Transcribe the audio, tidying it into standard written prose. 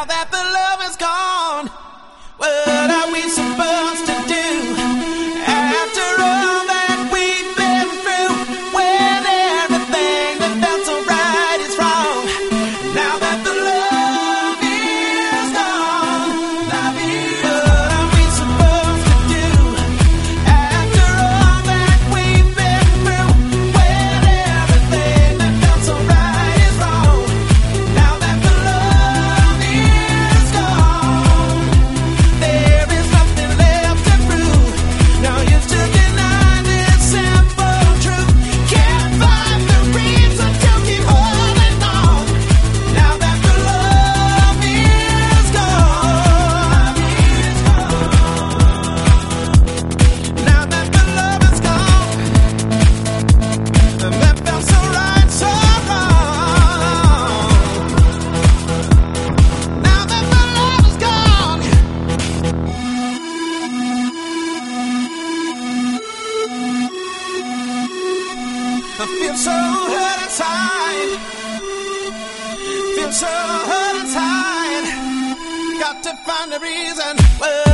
Now that the love is gone, what are we supposed to do? After all that we've been through, when everything that felt so right is wrong. Now that the love is gone, what are we supposed to do? After all that we've been through, when everything that felt so right is wrong. Now that the love is gone, there is nothing left to prove. No use to deny this simple truth. Can't find the reason to keep holding on. Now that the love is gone, now that the love is gone, and that felt so right, so wrong. Now that the love is gone, I feel so hurt inside. Feel so hurt inside. Got to find a reason. Well,